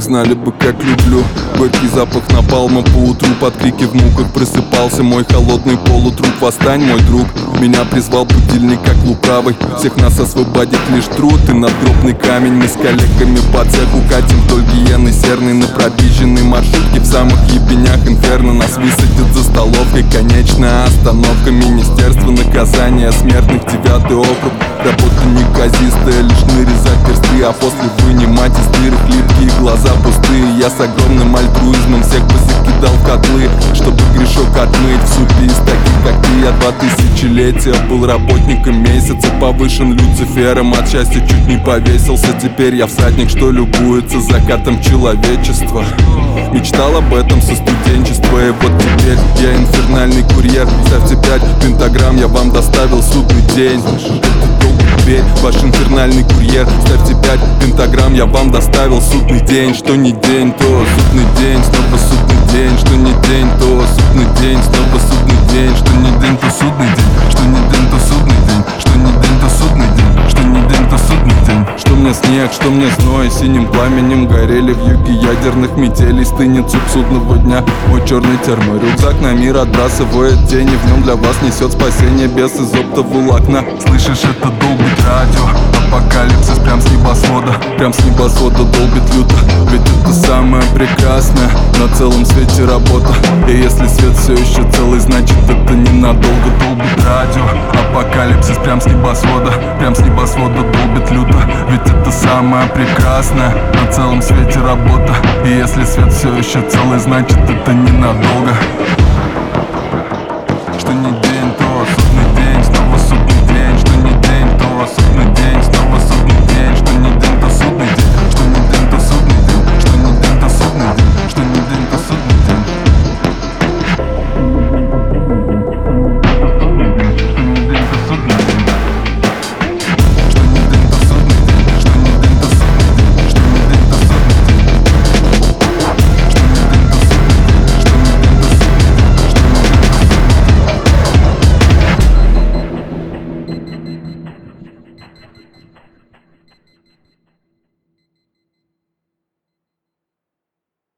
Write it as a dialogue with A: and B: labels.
A: знали бы, как люблю. Горький запах напалма по утру, под крики в муках просыпался мой холодный полутруп. Восстань, мой друг, меня призвал будильник как лукавый. Всех нас освободит лишь труд и надгробный камень. Мы с коллегами по цеху катим вдоль Гиены серной на пробиженной маршрутке в самых ебенях инферно. Нас высадят за столовкой, конечная остановка. Министерство наказания смертных, 9-й округ. Работа неказистая, лишь нарезать персты, а после вынимать из дырок липкие глаза пустые. Я с огромным альтруизмом всех позакидал в котлы, чтобы грешок отмыть в супе из таких, как ты. Я 2000-летия был работником месяца, повышен Люцифером, от счастья чуть не повесился. Теперь я всадник, что любуется закатом человечества. Мечтал об этом со студенчества, и вот теперь я инфернальный курьер. Ставьте 5 пентаграмм, я вам доставил судный день. Ваш инфернальный курьер, ставьте 5 пентаграмм, я вам доставил судный день. Что не день, то судный день, снова судный день. Что не день, то судный день, снова судный день. Что не день, то судный день, что не день, то судный день. Что не день, то судный день, что не день, то судный день. Что мне снег, что мне зной, синим пламенем горели в юге ядерных метелей. Стынет суп судного дня, мой черный терморюкзак на мир отбрасывает тени. В нем для вас несет спасение без из оптоволокна. Слышишь, это долбит радио, апокалипсис прям с небосвода. Прям с небосвода долбит люто, ведь это самое прекрасное на целом свете работа. И если свет все еще целый, значит это ненадолго. Долбит радио, апокалипсис прям с небосвода. Прям с небосвода долбит люто, ведь это самое прекрасное на целом свете работа. И если свет все еще целый, значит это ненадолго.